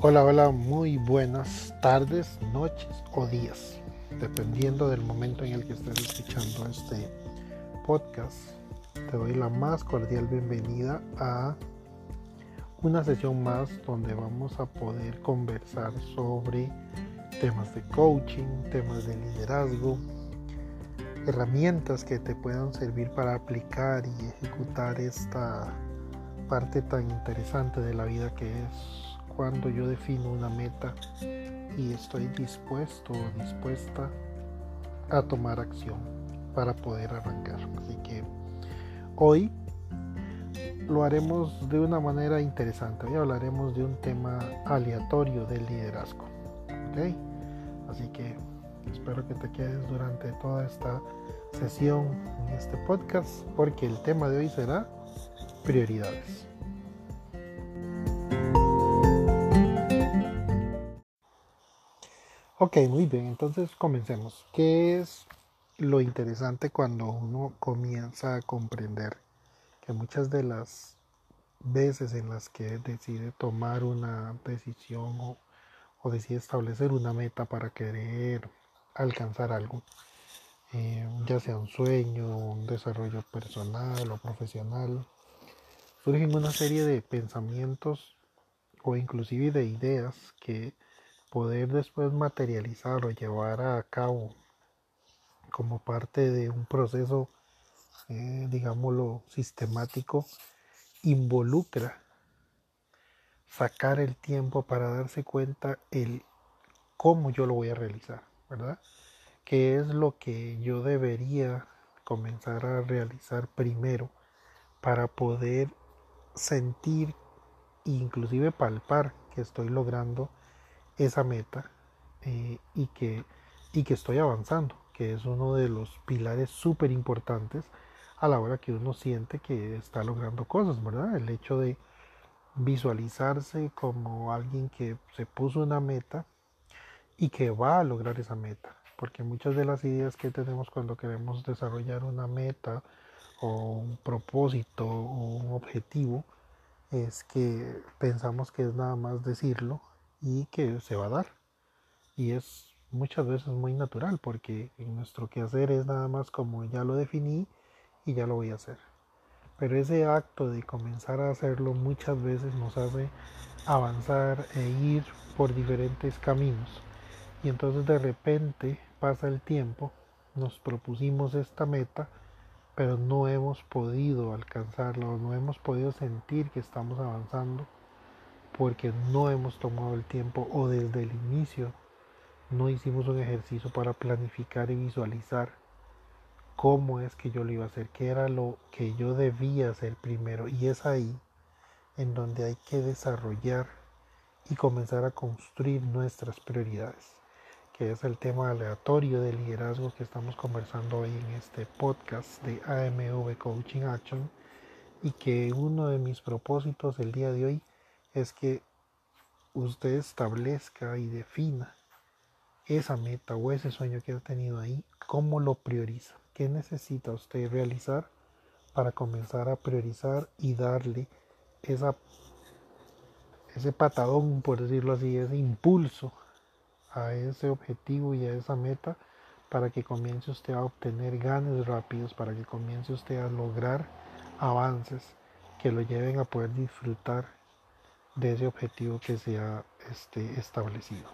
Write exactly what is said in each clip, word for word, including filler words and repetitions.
Hola, hola, muy buenas tardes, noches o días, dependiendo del momento en el que estés escuchando este podcast. Te doy la más cordial bienvenida a una sesión más donde vamos a poder conversar sobre temas de coaching, temas de liderazgo, herramientas que te puedan servir para aplicar y ejecutar esta parte tan interesante de la vida que es cuando yo defino una meta y estoy dispuesto o dispuesta a tomar acción para poder arrancar. Así que hoy lo haremos de una manera interesante. Hoy hablaremos de un tema aleatorio del liderazgo. ¿Okay? Así que espero que te quedes durante toda esta sesión en este podcast porque el tema de hoy será prioridades. Ok, muy bien, entonces comencemos. ¿Qué es lo interesante cuando uno comienza a comprender que muchas de las veces en las que decide tomar una decisión o, o decide establecer una meta para querer alcanzar algo, eh, ya sea un sueño, un desarrollo personal o profesional, surgen una serie de pensamientos o inclusive de ideas que poder después materializar o llevar a cabo como parte de un proceso, eh, digámoslo, sistemático, involucra sacar el tiempo para darse cuenta el cómo yo lo voy a realizar, ¿verdad? ¿Qué es lo que yo debería comenzar a realizar primero para poder sentir e inclusive palpar que estoy logrando esa meta eh, y, que, y que estoy avanzando, que es uno de los pilares súper importantes a la hora que uno siente que está logrando cosas, ¿verdad? El hecho de visualizarse como alguien que se puso una meta y que va a lograr esa meta, porque muchas de las ideas que tenemos cuando queremos desarrollar una meta o un propósito o un objetivo es que pensamos que es nada más decirlo y que se va a dar. Y es muchas veces muy natural porque en nuestro quehacer es nada más como ya lo definí y ya lo voy a hacer. Pero ese acto de comenzar a hacerlo muchas veces nos hace avanzar e ir por diferentes caminos. Y entonces de repente pasa el tiempo, nos propusimos esta meta, pero no hemos podido alcanzarla o no hemos podido sentir que estamos avanzando porque no hemos tomado el tiempo o desde el inicio no hicimos un ejercicio para planificar y visualizar cómo es que yo lo iba a hacer, qué era lo que yo debía hacer primero. Y es ahí en donde hay que desarrollar y comenzar a construir nuestras prioridades, que es el tema aleatorio de liderazgo que estamos conversando hoy en este podcast de A M V Coaching Action, y que uno de mis propósitos el día de hoy es que usted establezca y defina esa meta o ese sueño que ha tenido ahí, cómo lo prioriza, qué necesita usted realizar para comenzar a priorizar y darle esa, ese patadón, por decirlo así, ese impulso a ese objetivo y a esa meta para que comience usted a obtener ganes rápidos, para que comience usted a lograr avances que lo lleven a poder disfrutar de ese objetivo que se ha este, establecido.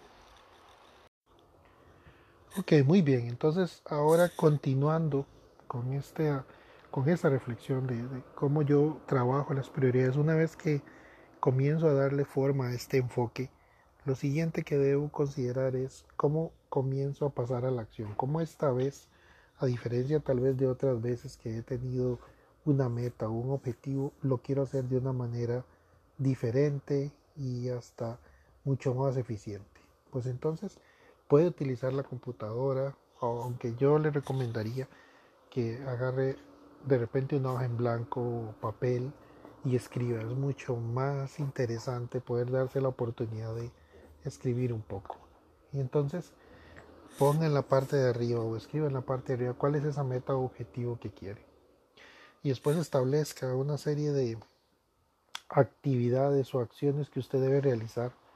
Ok, muy bien. Entonces, ahora continuando con, este, con esta reflexión de, de cómo yo trabajo las prioridades, una vez que comienzo a darle forma a este enfoque, lo siguiente que debo considerar es cómo comienzo a pasar a la acción, cómo esta vez, a diferencia tal vez de otras veces que he tenido una meta o un objetivo, lo quiero hacer de una manera diferente y hasta mucho más eficiente. Pues entonces puede utilizar la computadora, aunque yo le recomendaría que agarre de repente una hoja en blanco o papel y escriba. Es mucho más interesante poder darse la oportunidad de escribir un poco. Y entonces ponga en la parte de arriba o escriba en la parte de arriba cuál es esa meta o objetivo que quiere. Y después establezca una serie de actividades o acciones que usted debe realizar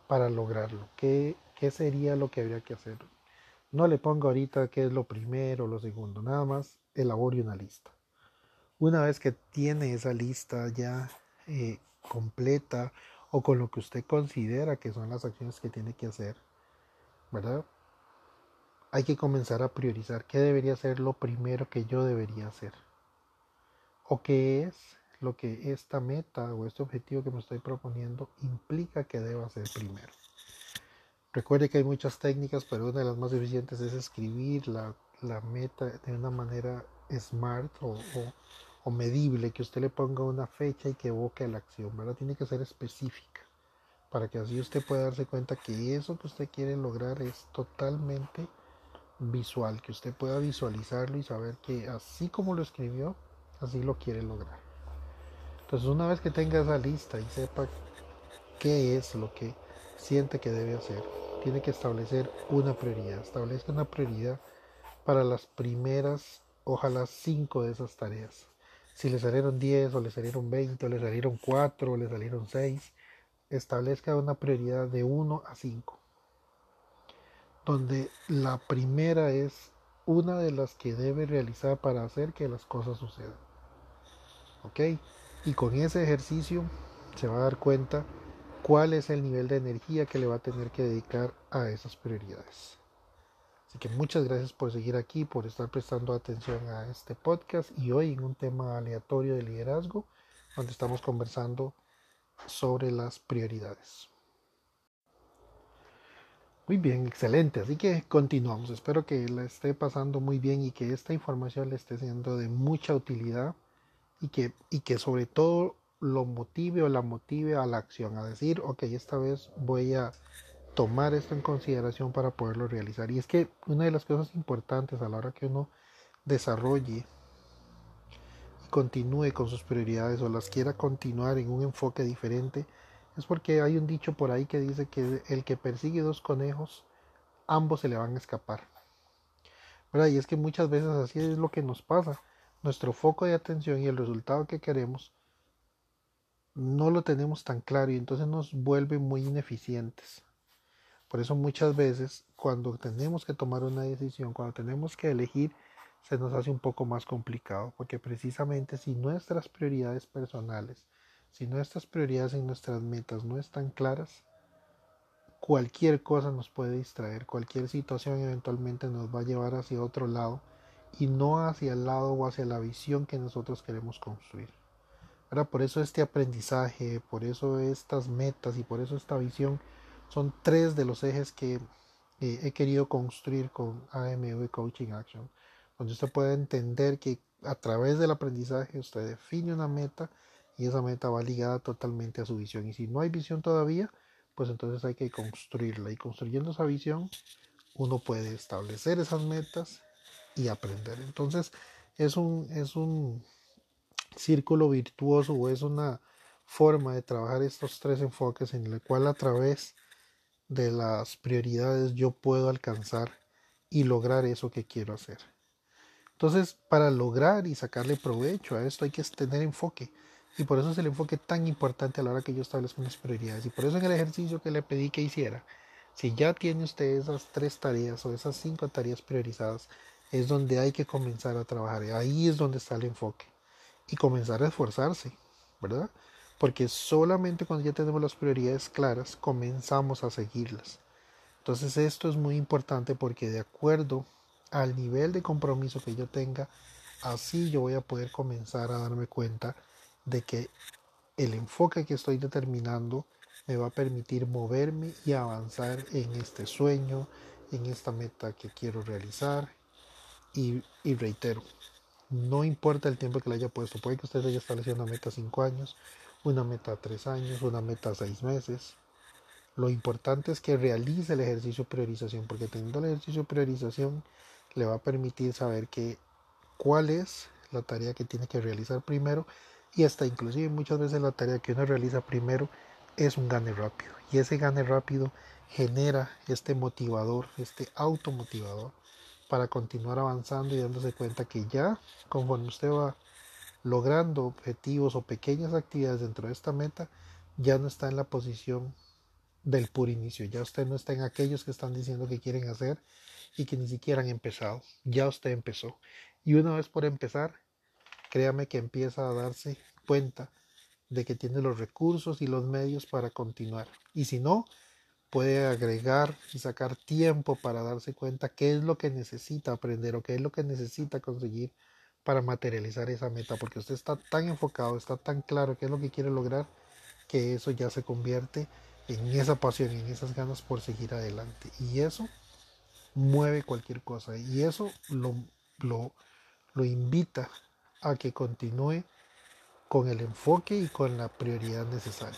para lograrlo. ¿Qué, qué sería lo que habría que hacer? No le pongo ahorita qué es lo primero o lo segundo, nada más elabore una lista. Una vez que tiene esa lista ya eh, completa o con lo que usted considera que son las acciones que tiene que hacer, ¿verdad? Hay que comenzar a priorizar qué debería ser lo primero que yo debería hacer. O qué es lo que esta meta o este objetivo que me estoy proponiendo implica que deba hacer primero. Recuerde que hay muchas técnicas, pero una de las más eficientes es escribir la, la meta de una manera smart o, o, o medible, que usted le ponga una fecha y que evoque la acción, ¿verdad? Tiene que ser específica para que así usted pueda darse cuenta que eso que usted quiere lograr es totalmente visual, que usted pueda visualizarlo y saber que así como lo escribió, así lo quiere lograr. Entonces, una vez que tenga esa lista y sepa qué es lo que siente que debe hacer, tiene que establecer una prioridad. Establezca una prioridad para las primeras, ojalá cinco de esas tareas. Si le salieron diez o le salieron veinte o le salieron cuatro o le salieron seis, establezca una prioridad de uno a cinco, donde la primera es una de las que debe realizar para hacer que las cosas sucedan. ¿Ok? Y con ese ejercicio se va a dar cuenta cuál es el nivel de energía que le va a tener que dedicar a esas prioridades. Así que muchas gracias por seguir aquí, por estar prestando atención a este podcast y hoy en un tema aleatorio de liderazgo, donde estamos conversando sobre las prioridades. Muy bien, excelente. Así que continuamos. Espero que la esté pasando muy bien y que esta información le esté siendo de mucha utilidad y que, y que sobre todo lo motive o la motive a la acción, a decir, ok, esta vez voy a tomar esto en consideración para poderlo realizar. Y es que una de las cosas importantes a la hora que uno desarrolle y continúe con sus prioridades o las quiera continuar en un enfoque diferente, es porque hay un dicho por ahí que dice que el que persigue dos conejos, ambos se le van a escapar. ¿Verdad? Y es que muchas veces así es lo que nos pasa. Nuestro foco de atención y el resultado que queremos no lo tenemos tan claro y entonces nos vuelve muy ineficientes. Por eso muchas veces cuando tenemos que tomar una decisión, cuando tenemos que elegir, se nos hace un poco más complicado, porque precisamente si nuestras prioridades personales, si nuestras prioridades y nuestras metas no están claras, cualquier cosa nos puede distraer, cualquier situación eventualmente nos va a llevar hacia otro lado y no hacia el lado o hacia la visión que nosotros queremos construir. Ahora, por eso este aprendizaje, por eso estas metas y por eso esta visión son tres de los ejes que eh, he querido construir con A M V Coaching Action, donde usted puede entender que a través del aprendizaje usted define una meta y esa meta va ligada totalmente a su visión. Y si no hay visión todavía, pues entonces hay que construirla. Y construyendo esa visión, uno puede establecer esas metas y aprender. Entonces, es un, es un círculo virtuoso o es una forma de trabajar estos tres enfoques en el cual a través de las prioridades yo puedo alcanzar y lograr eso que quiero hacer. Entonces, para lograr y sacarle provecho a esto hay que tener enfoque. Y por eso es el enfoque tan importante a la hora que yo establezco mis prioridades. Y por eso en el ejercicio que le pedí que hiciera, si ya tiene usted esas tres tareas o esas cinco tareas priorizadas, es donde hay que comenzar a trabajar. Ahí es donde está el enfoque. Y comenzar a esforzarse, ¿verdad? Porque solamente cuando ya tenemos las prioridades claras, comenzamos a seguirlas. Entonces esto es muy importante porque de acuerdo al nivel de compromiso que yo tenga, así yo voy a poder comenzar a darme cuenta de que el enfoque que estoy determinando me va a permitir moverme y avanzar en este sueño, en esta meta que quiero realizar. Y, y reitero, no importa el tiempo que le haya puesto, puede que usted haya establecido una meta a cinco años, una meta a tres años, una meta a seis meses. Lo importante es que realice el ejercicio de priorización, porque teniendo el ejercicio de priorización le va a permitir saber que cuál es la tarea que tiene que realizar primero y hasta inclusive muchas veces la tarea que uno realiza primero es un gane rápido y ese gane rápido genera este motivador, este automotivador para continuar avanzando y dándose cuenta que ya conforme usted va logrando objetivos o pequeñas actividades dentro de esta meta, ya no está en la posición del puro inicio. Ya usted no está en aquellos que están diciendo que quieren hacer y que ni siquiera han empezado. Ya usted empezó. Y una vez por empezar, créame que empieza a darse cuenta de que tiene los recursos y los medios para continuar. Y si no, puede agregar y sacar tiempo para darse cuenta qué es lo que necesita aprender o qué es lo que necesita conseguir para materializar esa meta, porque usted está tan enfocado, está tan claro qué es lo que quiere lograr, que eso ya se convierte en esa pasión, en esas ganas por seguir adelante. Y eso mueve cualquier cosa y eso lo, lo, lo invita a que continúe con el enfoque y con la prioridad necesaria.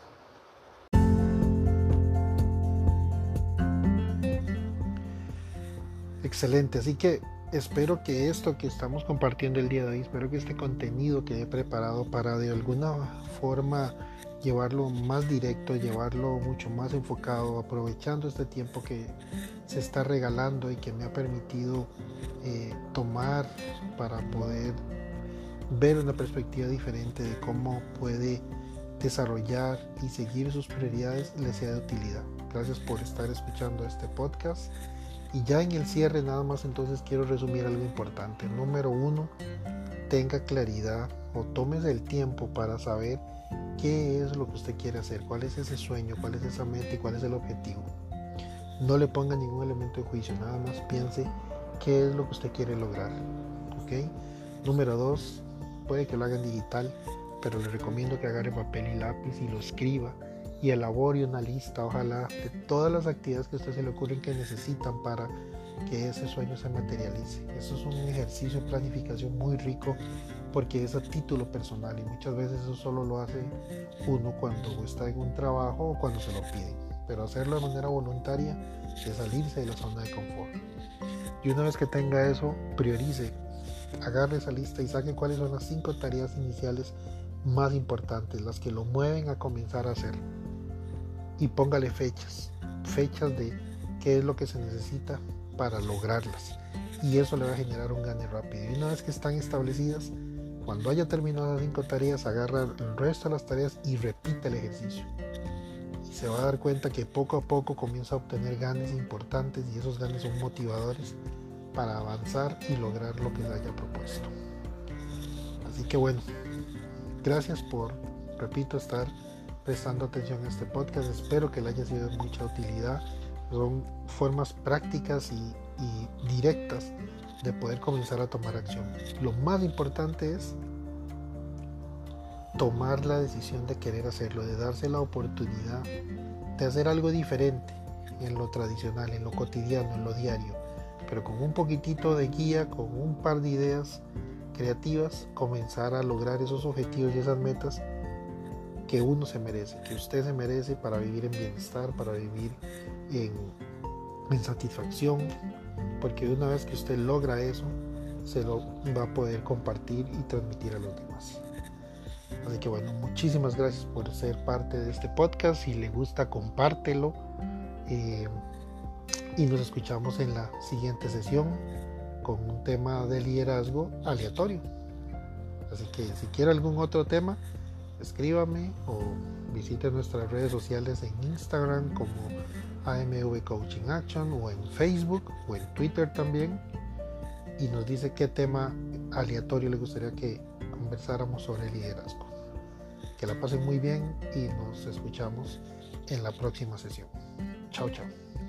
Excelente, así que espero que esto que estamos compartiendo el día de hoy, espero que este contenido que he preparado para de alguna forma llevarlo más directo, llevarlo mucho más enfocado, aprovechando este tiempo que se está regalando y que me ha permitido eh, tomar para poder ver una perspectiva diferente de cómo puede desarrollar y seguir sus prioridades, le sea de utilidad. Gracias por estar escuchando este podcast. Y ya en el cierre nada más entonces quiero resumir algo importante. Número uno, tenga claridad o tómese el tiempo para saber qué es lo que usted quiere hacer, cuál es ese sueño, cuál es esa meta y cuál es el objetivo. No le ponga ningún elemento de juicio, nada más piense qué es lo que usted quiere lograr. ¿Ok? Número dos, puede que lo haga en digital, pero le recomiendo que agarre papel y lápiz y lo escriba y elabore una lista, ojalá, de todas las actividades que a usted se le ocurren que necesitan para que ese sueño se materialice. Eso es un ejercicio de planificación muy rico porque es a título personal y muchas veces eso solo lo hace uno cuando está en un trabajo o cuando se lo piden, pero hacerlo de manera voluntaria es salirse de la zona de confort. Y una vez que tenga eso, priorice, agarre esa lista y saque cuáles son las cinco tareas iniciales más importantes, las que lo mueven a comenzar a hacer. Y póngale fechas, fechas de qué es lo que se necesita para lograrlas. Y eso le va a generar un gane rápido. Y una vez que están establecidas, cuando haya terminado las cinco tareas, agarra el resto de las tareas y repite el ejercicio. Y se va a dar cuenta que poco a poco comienza a obtener ganes importantes y esos ganes son motivadores para avanzar y lograr lo que se haya propuesto. Así que bueno, gracias por, repito, estar prestando atención a este podcast. Espero que le haya sido de mucha utilidad. Son formas prácticas y, y directas de poder comenzar a tomar acción. Lo más importante es tomar la decisión de querer hacerlo, de darse la oportunidad de hacer algo diferente en lo tradicional, en lo cotidiano, en lo diario, pero con un poquitito de guía, con un par de ideas creativas, comenzar a lograr esos objetivos y esas metas que uno se merece, que usted se merece para vivir en bienestar, para vivir en, en satisfacción, porque una vez que usted logra eso, se lo va a poder compartir y transmitir a los demás. Así que bueno, muchísimas gracias por ser parte de este podcast. Si le gusta, compártelo. Eh, y nos escuchamos en la siguiente sesión con un tema de liderazgo aleatorio. Así que si quiere algún otro tema, escríbame o visite nuestras redes sociales en Instagram como A M V Coaching Action o en Facebook o en Twitter también, y nos dice qué tema aleatorio le gustaría que conversáramos sobre liderazgo. Que la pasen muy bien y nos escuchamos en la próxima sesión. Chao, chao.